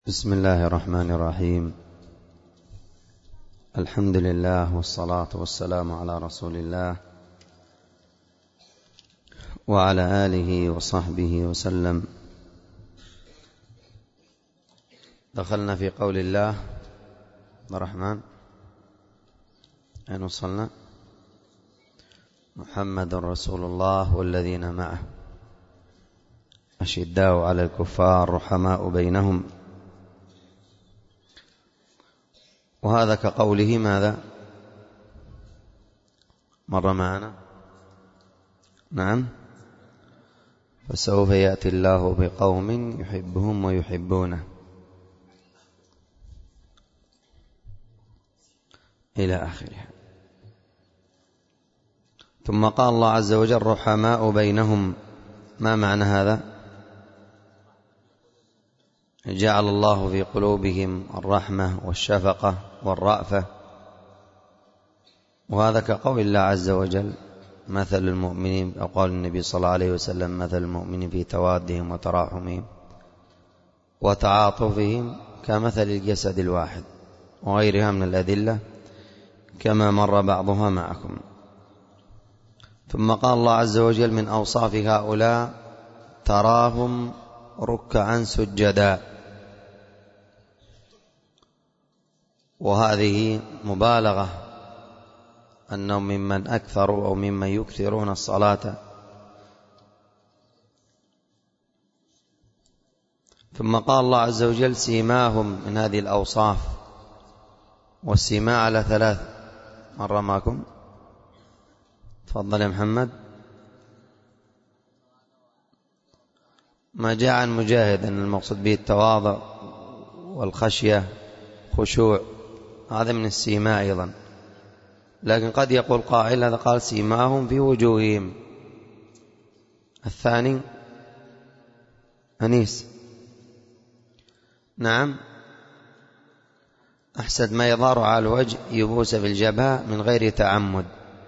بسم الله الرحمن الرحيم. الحمد لله والصلاة والسلام على رسول الله وعلى آله وصحبه وسلم. دخلنا في قول الله الرحمن. أين وصلنا؟ محمد رسول الله والذين معه أشداء على الكفار رحماء بينهم. وهذا كقوله ماذا؟ مر معنا. نعم. فسوف يأتي الله بقوم يحبهم ويحبونه إلى آخره. ثم قال الله عز وجل رحماء بينهم. ما معنى هذا؟ جعل الله في قلوبهم الرحمة والشفقة والرأفة. وهذا كقول الله عز وجل مثل المؤمنين، أو قال النبي صلى الله عليه وسلم مثل المؤمنين في توادهم وتراحمهم وتعاطفهم كمثل الجسد الواحد، وغيرها من الأدلة كما مر بعضها معكم. ثم قال الله عز وجل من أوصاف هؤلاء تراهم ركعا سجدا. وهذه مبالغة أنهم ممن أكثروا أو ممن يكثرون الصلاة. ثم قال الله عز وجل سيماهم من هذه الأوصاف. والسيماء على ثلاث. مر معكم. تفضل يا محمد. ما جاء عن مجاهد أن المقصود به التواضع والخشية، خشوع، هذا من السيماء أيضا. لكن قد يقول قائل هذا قال سيماهم في وجوههم. الثاني أنيس. نعم. أحسد ما يظهر على الوجه يبوس في الجبهة من غير تعمد.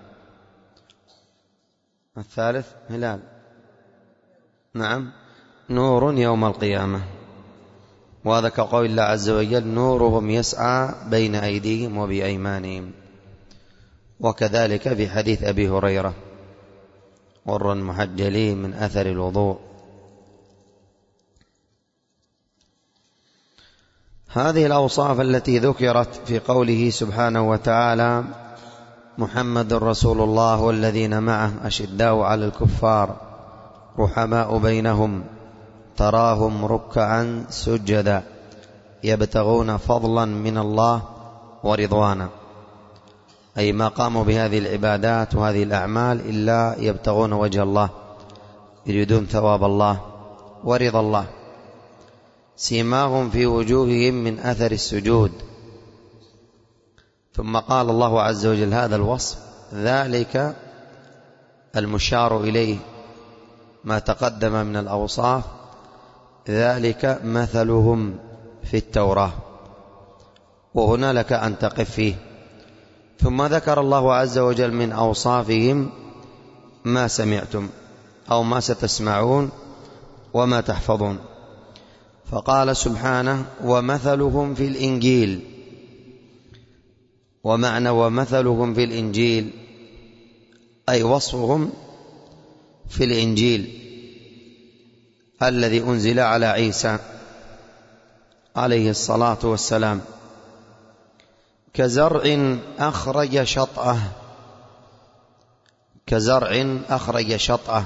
الثالث هلال. نعم. نور يوم القيامة. وهذا كقول الله عز وجل نورهم يسعى بين أيديهم وبأيمانهم. وكذلك في حديث أبي هريرة غر محجلين من أثر الوضوء. هذه الأوصاف التي ذكرت في قوله سبحانه وتعالى محمد رسول الله والذين معه أشداء على الكفار رحماء بينهم تراهم ركعا سجدا يبتغون فضلا من الله ورضوانا، أي ما قاموا بهذه العبادات وهذه الأعمال إلا يبتغون وجه الله، يريدون ثواب الله ورضا الله. سيماهم في وجوههم من أثر السجود. ثم قال الله عز وجل هذا الوصف ذلك المشار إليه ما تقدم من الأوصاف ذلك مثلهم في التوراة. وهنا لك أن تقف فيه. ثم ذكر الله عز وجل من أوصافهم ما سمعتم أو ما ستسمعون وما تحفظون. فقال سبحانه ومثلهم في الإنجيل. ومعنى ومثلهم في الإنجيل أي وصفهم في الإنجيل الذي أنزل على عيسى عليه الصلاة والسلام كزرع أخرج شطأه. كزرع أخرج شطأه.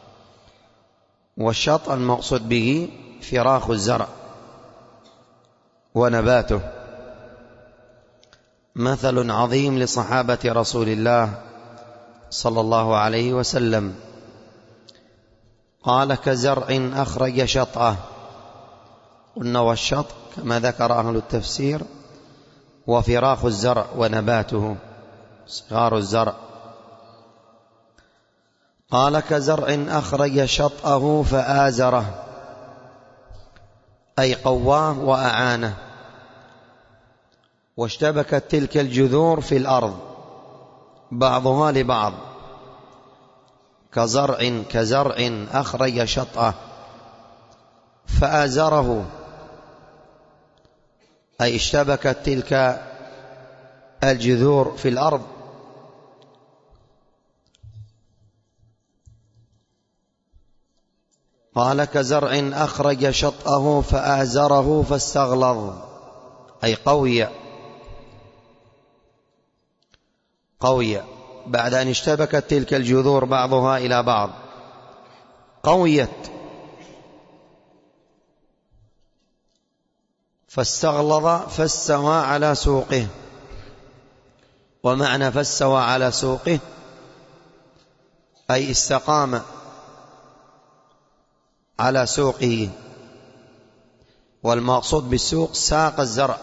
والشطأ المقصود به فراخ الزرع ونباته. مثل عظيم لصحابة رسول الله صلى الله عليه وسلم. قال كزرع أخرج شطأه. قلنا والشط كما ذكر أهل التفسير وفراخ الزرع ونباته صغار الزرع. قال كزرع أخرج شطأه فآزره أي قواه وأعانه. واشتبكت تلك الجذور في الأرض بعضها لبعض. كزرع أخرج شطأه فآزره أي اشتبكت تلك الجذور في الأرض. قال كزرع أخرج شطأه فآزره فاستغلظ، أي قوي بعد أن اشتبكت تلك الجذور بعضها إلى بعض، قويت فاستغلظ فاستوى على سوقه. ومعنى فاستوى على سوقه أي استقام على سوقه، والمقصود بالسوق ساق الزرع.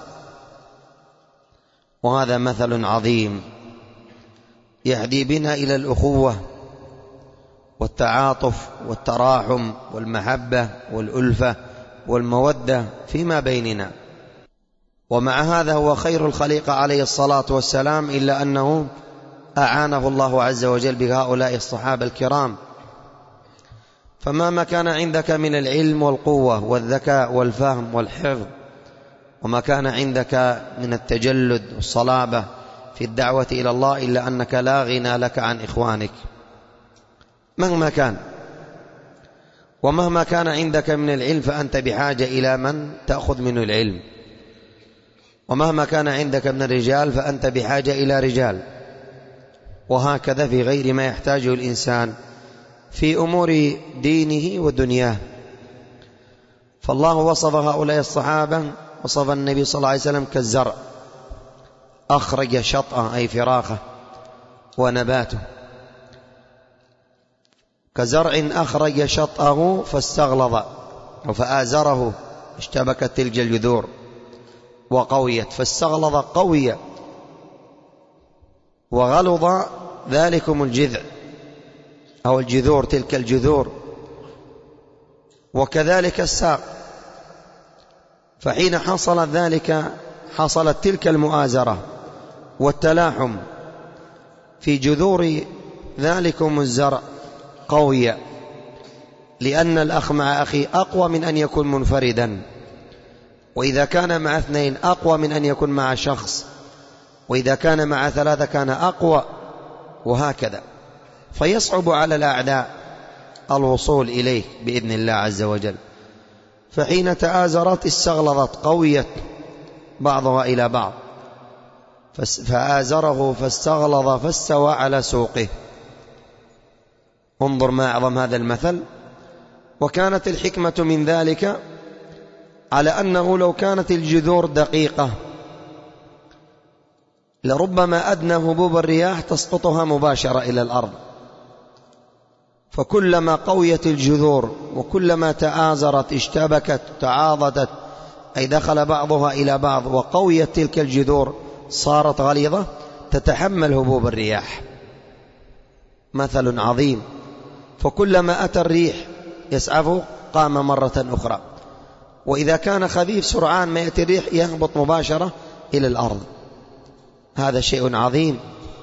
وهذا مثل عظيم يهدي بنا إلى الأخوة والتعاطف والتراحم والمحبة والألفة والمودة فيما بيننا. ومع هذا هو خير الخليقة عليه الصلاة والسلام، إلا أنه أعانه الله عز وجل بهؤلاء الصحابة الكرام. فمهما كان عندك من العلم والقوة والذكاء والفهم والحفظ، وما كان عندك من التجلد والصلابة في الدعوة إلى الله، إلا أنك لا غنى لك عن إخوانك مهما كان. ومهما كان عندك من العلم فأنت بحاجة إلى من تأخذ منه العلم، ومهما كان عندك من الرجال فأنت بحاجة إلى رجال، وهكذا في غير ما يحتاجه الإنسان في أمور دينه ودنياه. فالله وصف هؤلاء الصحابة، وصف النبي صلى الله عليه وسلم كالزرع أخرج شطأه أي فراخه ونباته، كزرع أخرج شطأه فاستغلظ فآزره، اشتبكت تلك الجذور وقويت. فاستغلظ قوي، وغلظ ذلكم الجذع أو الجذور، تلك الجذور. وكذلك الساق. فحين حصل ذلك، حصلت تلك المؤازرة والتلاحم في جذور ذلكم الزرع قوية، لأن الأخ مع أخي أقوى من أن يكون منفردا، وإذا كان مع اثنين أقوى من أن يكون مع شخص، وإذا كان مع ثلاثة كان أقوى، وهكذا. فيصعب على الأعداء الوصول إليه بإذن الله عز وجل. فحين تآزرت استغلظت، قويت بعضها إلى بعض، فآزره فاستغلظ فاستوى على سوقه. انظر ما أعظم هذا المثل. وكانت الحكمة من ذلك على أنه لو كانت الجذور دقيقة لربما أدنى هبوب الرياح تسقطها مباشرة إلى الأرض. فكلما قويت الجذور وكلما تآزرت، اشتبكت، تعاضدت، أي دخل بعضها إلى بعض، وقويت تلك الجذور صارت غليظة تتحمل هبوب الرياح. مثل عظيم. فكلما أتى الريح يسعفه قام مرة أخرى، وإذا كان خفيف سرعان ما يأتي الريح يهبط مباشرة إلى الأرض. هذا شيء عظيم.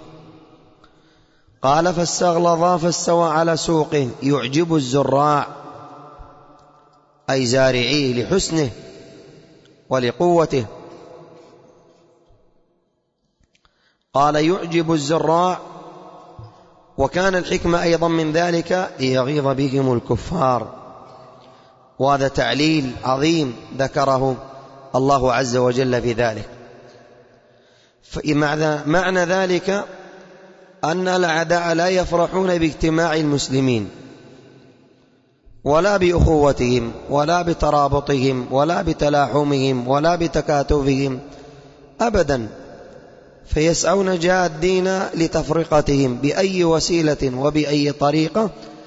قال فاستغلظ فاستوى على سوقه يعجب الزراع، أي زارعيه لحسنه ولقوته. قال يعجب الزراع. وكان الحكمة أيضا من ذلك ليغيظ بهم الكفار، وهذا تعليل عظيم ذكره الله عز وجل في ذلك. معنى ذلك أن الأعداء لا يفرحون باجتماع المسلمين ولا بأخوتهم ولا بترابطهم ولا بتلاحمهم ولا بتكاتفهم أبدا، فيسعون جادين لتفرقتهم بأي وسيلة وبأي طريقة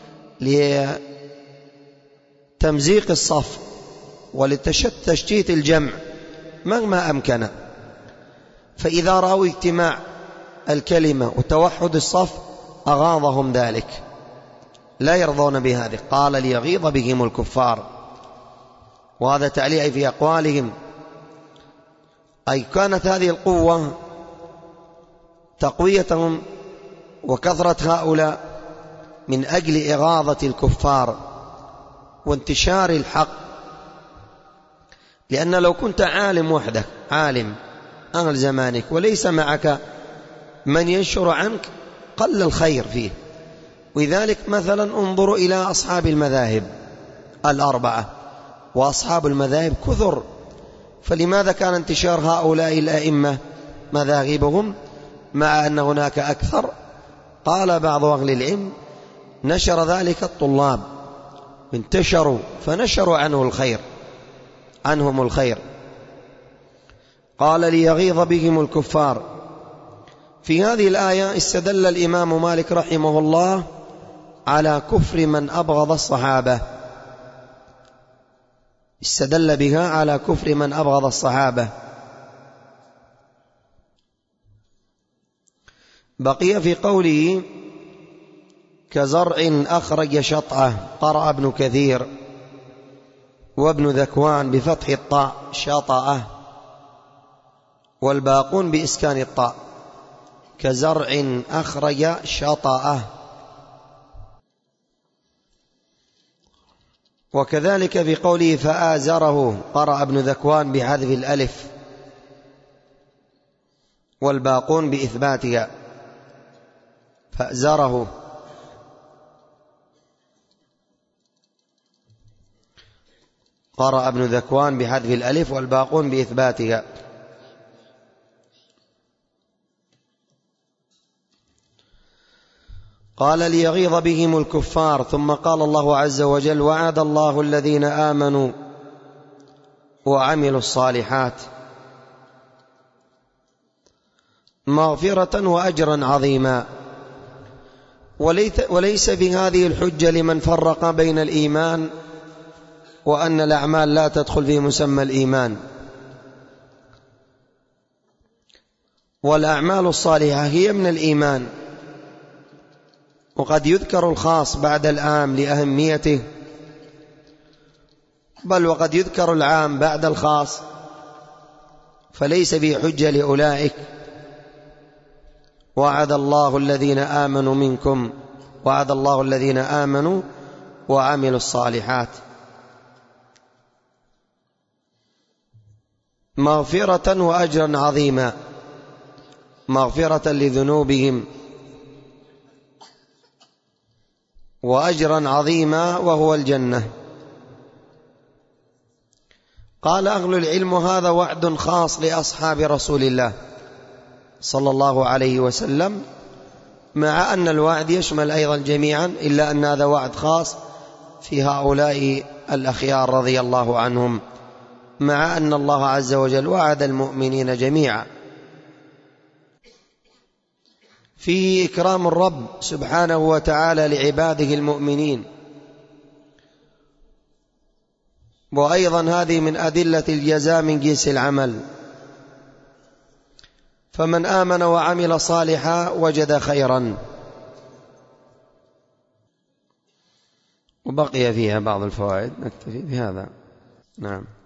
لتمزيق الصف ولتشتيت الجمع مهما أمكن. فإذا رأوا اجتماع الكلمة وتوحد الصف أغاظهم ذلك، لا يرضون بهذه. قال ليغيظ بهم الكفار، وهذا تعليق في أقوالهم. أي كانت هذه القوة تقويتهم وكثرة هؤلاء من أجل إغاظة الكفار وانتشار الحق لأن لو كنت عالم وحدك، عالم أهل زمانك، وليس معك من ينشر عنك، قل الخير فيه. ولذلك مثلا انظروا إلى أصحاب المذاهب الأربعة، وأصحاب المذاهب كثر، فلماذا كان انتشار هؤلاء الأئمة مذاهبهم مع أن هناك أكثر؟ قال بعض أهل العلم: نشر ذلك الطلاب، انتشروا فنشروا عنهم الخير. قال: ليغيظ بهم الكفار. في هذه الآية استدل الإمام مالك رحمه الله على كفر من أبغض الصحابة، استدل بها على كفر من أبغض الصحابة. بقي في قوله: كزرع أخرج شطأه، قرأ ابن كثير وابن ذكوان بفتح الطاء شطأه، والباقون بإسكان الطاء. كزرع أخرج شطأه. وكذلك في قوله فآزره، قرأ ابن ذكوان بحذف الألف والباقون بإثباتها. فأزره. قرأ ابن ذكوان بحذف الألف والباقون بإثباتها. قال: ليغيظ بهم الكفار. ثم قال الله عز وجل: وعد الله الذين آمنوا وعملوا الصالحات مغفرة وأجرا عظيما. وليس في هذه الحجة لمن فرق بين الإيمان وأن الأعمال لا تدخل في مسمى الإيمان. والأعمال الصالحة هي من الإيمان، وقد يذكر الخاص بعد العام لأهميته، بل وقد يذكر العام بعد الخاص، فليس به حجة لأولئك. وعد الله الذين آمنوا منكم، وعد الله الذين آمنوا وعملوا الصالحات مغفرة وأجرا عظيما، مغفرة لذنوبهم وأجرا عظيما وهو الجنة. قال أهل العلم: هذا وعد خاص لأصحاب رسول الله صلى الله عليه وسلم، مع أن الوعد يشمل أيضا جميعا، إلا أن هذا وعد خاص في هؤلاء الأخيار رضي الله عنهم، مع أن الله عز وجل وعد المؤمنين جميعا. فيه إكرام الرب سبحانه وتعالى لعباده المؤمنين، وأيضا هذه من أدلة الجزاء من جنس العمل. فمن آمن وعمل صالحا وجد خيرا. وبقي فيها بعض الفوائد، نكتفي بهذا. نعم.